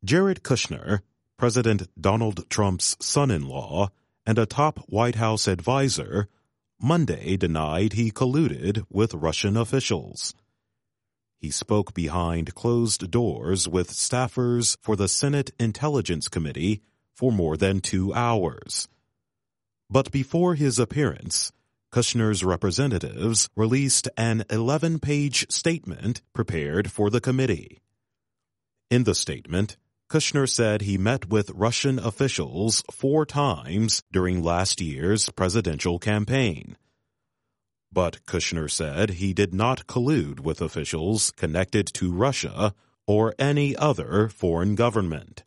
Jared Kushner, President Donald Trump's son-in-law and a top White House advisor, Monday denied he colluded with Russian officials. He spoke behind closed doors with staffers for the Senate Intelligence Committee for more than 2 hours. But before his appearance, Kushner's representatives released an 11-page statement prepared for the committee. In the statement, Kushner said he met with Russian officials 4 times during last year's presidential campaign. But Kushner said he did not collude with officials connected to Russia or any other foreign government.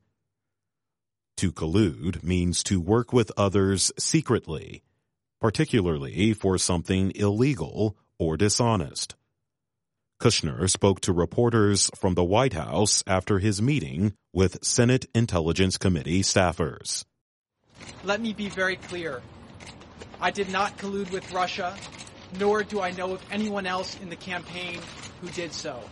To collude means to work with others secretly, particularly for something illegal or dishonest. Kushner spoke to reporters from the White House after his meeting with Senate Intelligence Committee staffers. Let me be very clear. I did not collude with Russia, nor do I know of anyone else in the campaign who did so.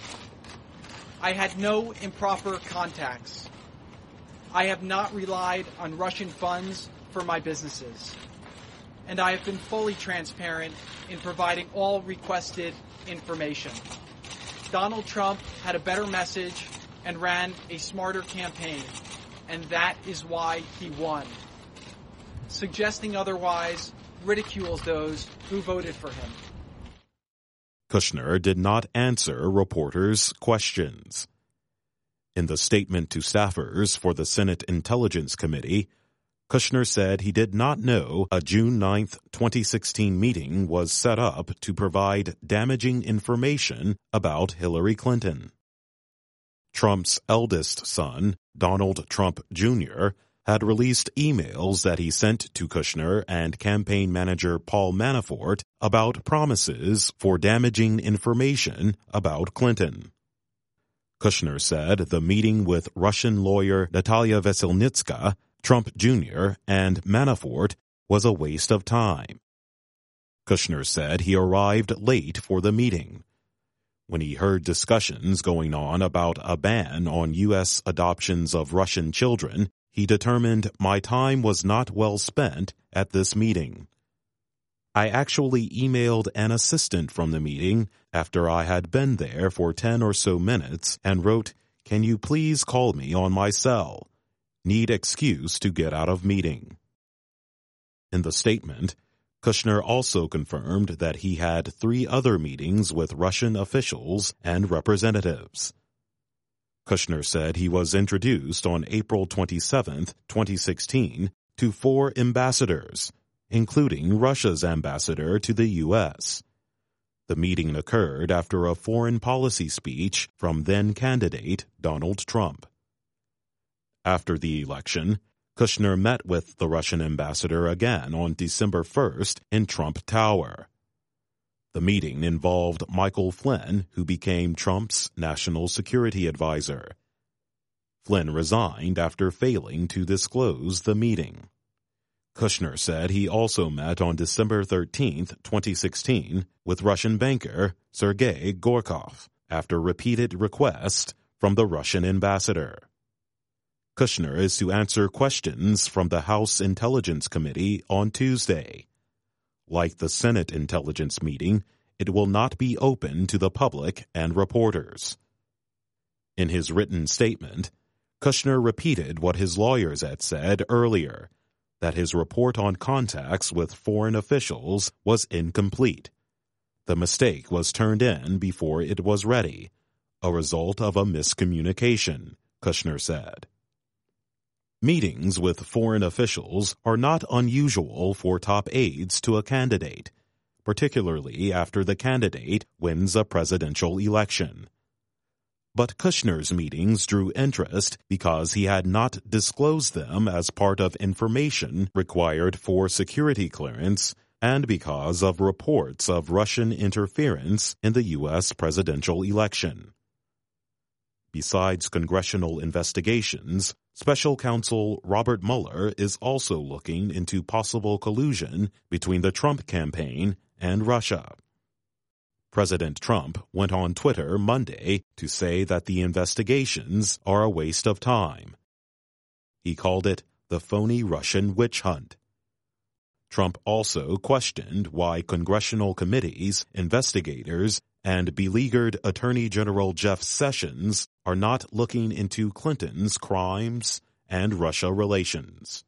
I had no improper contacts. I have not relied on Russian funds for my businesses. And I have been fully transparent in providing all requested information. Donald Trump had a better message and ran a smarter campaign, and that is why he won. Suggesting otherwise ridicules those who voted for him. Kushner did not answer reporters' questions. In the statement to staffers for the Senate Intelligence Committee, Kushner said he did not know a June 9, 2016 meeting was set up to provide damaging information about Hillary Clinton. Trump's eldest son, Donald Trump Jr., had released emails that he sent to Kushner and campaign manager Paul Manafort about promises for damaging information about Clinton. Kushner said the meeting with Russian lawyer Natalia Veselnitska, Trump Jr., and Manafort was a waste of time. Kushner said he arrived late for the meeting. When he heard discussions going on about a ban on U.S. adoptions of Russian children, he determined my time was not well spent at this meeting. I actually emailed an assistant from the meeting after I had been there for 10 or so minutes and wrote, "Can you please call me on my cell? Need excuse to get out of meeting." In the statement, Kushner also confirmed that he had 3 other meetings with Russian officials and representatives. Kushner said he was introduced on April 27, 2016, to 4 ambassadors, including Russia's ambassador to the U.S. The meeting occurred after a foreign policy speech from then-candidate Donald Trump. After the election, Kushner met with the Russian ambassador again on December 1st in Trump Tower. The meeting involved Michael Flynn, who became Trump's national security advisor. Flynn resigned after failing to disclose the meeting. Kushner said he also met on December 13, 2016, with Russian banker Sergei Gorkov after repeated requests from the Russian ambassador. Kushner is to answer questions from the House Intelligence Committee on Tuesday. Like the Senate Intelligence meeting, it will not be open to the public and reporters. In his written statement, Kushner repeated what his lawyers had said earlier, that his report on contacts with foreign officials was incomplete. The mistake was turned in before it was ready, a result of a miscommunication, Kushner said. Meetings with foreign officials are not unusual for top aides to a candidate, particularly after the candidate wins a presidential election. But Kushner's meetings drew interest because he had not disclosed them as part of information required for security clearance and because of reports of Russian interference in the U.S. presidential election. Besides congressional investigations, Special Counsel Robert Mueller is also looking into possible collusion between the Trump campaign and Russia. President Trump went on Twitter Monday to say that the investigations are a waste of time. He called it the phony Russian witch hunt. Trump also questioned why congressional committees, investigators, and beleaguered Attorney General Jeff Sessions are not looking into Clinton's crimes and Russia relations.